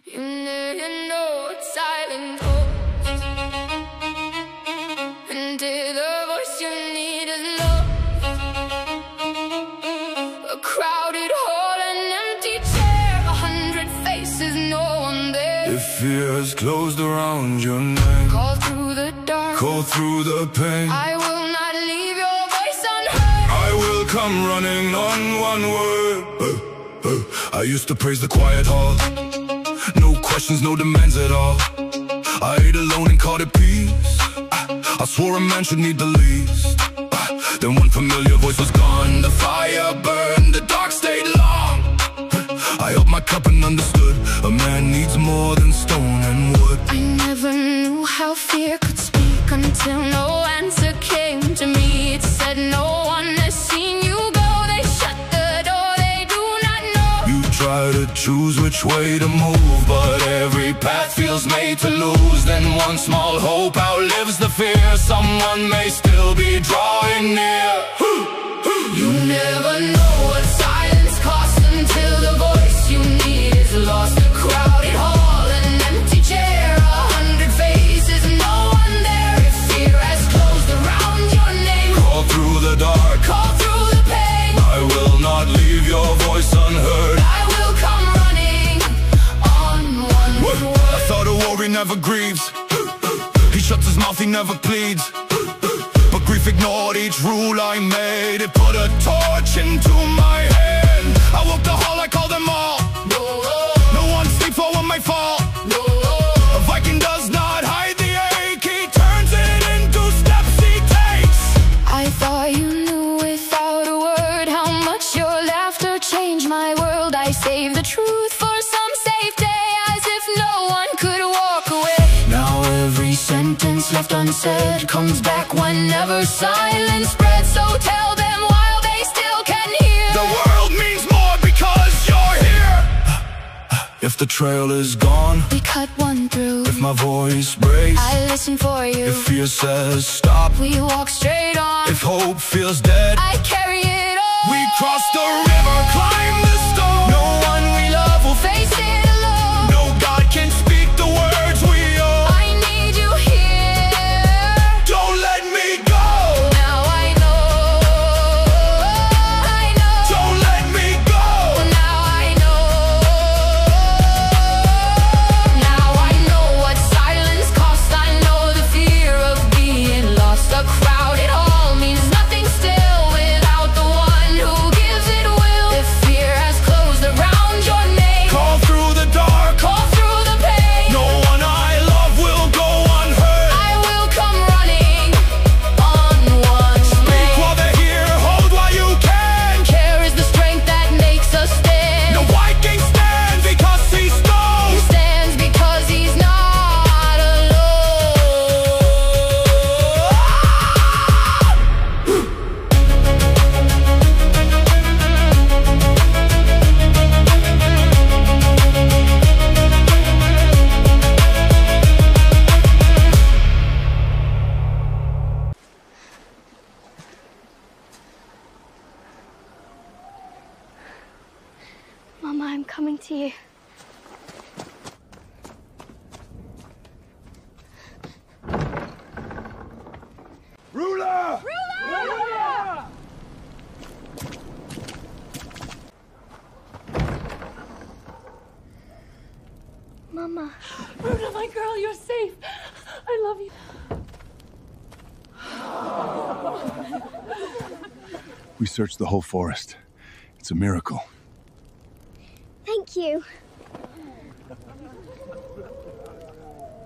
You never know what silence holds, until the voice you need is lost. A crowded hall, an empty chair, 100 faces, no one there. If fear has closed around your name, Call through the dark, call through the pain. I will not leave your voice unheard. I will come running on one word. I used to praise the quiet hall, no questions, no demands at all. I ate alone and called it peace. I swore a man should need the least. Then one familiar voice was gone. The fire burned, the dark stayed long. I held my cup and understood, a man needs more than stone and wood. I never knew how fear could speak until no answer came to me. It said no one has seen you go. They shut the door, they do not know. You try to choose which way to move, but every path feels made to lose. Then one small hope outlives the fear, someone may still be drawing near. You never know what silence costs until the voice you need is lost. A crowded hall, an empty chair, 100 faces, no one there. If fear has closed around your name, Call through the dark, call through the pain. I will not leave your voice unheard. I will come running on one word. I thought a warrior never grieves, he shuts his mouth, he never pleads. But grief ignored each rule I made. It put a torch into my hand. I woke the hall, I called them all. No one sleeps while one may fall. A Viking does not hide the ache, he turns it into steps he takes. I thought you knew without a word how much your laughter changed my world. I saved the truth for some safe day, as if no one could walk away. Now every sentence left unsaid comes back whenever silence spreads. So tell them while they still can hear. The world means more because you're here. If the trail is gone, We cut one through, if my voice breaks, I listen for you. if fear says stop, We walk straight on, if hope feels dead, I carry it on. we cross the river, climb the stone. No one we love will Face it alone, no God can speak the words we owe. I need you here. Don't let me go, Now I know, I know. don't let me go. Now I know, now I know what silence costs. I know the fear of being lost. A crowded hall means nothing still without the one who gives it will. If fear has closed around your name, Call through the dark, call through the pain. no one I love will go unheard. I will come running on one Speak way. while they're here, hold while you can. Care is the strength that makes us stand. No Viking stands because he He knows. stands because he's not alone. Mama, I'm coming to you. Ruler! Mama. Runa, my girl, you're safe. I love you. We searched the whole forest. It's a miracle. Thank you.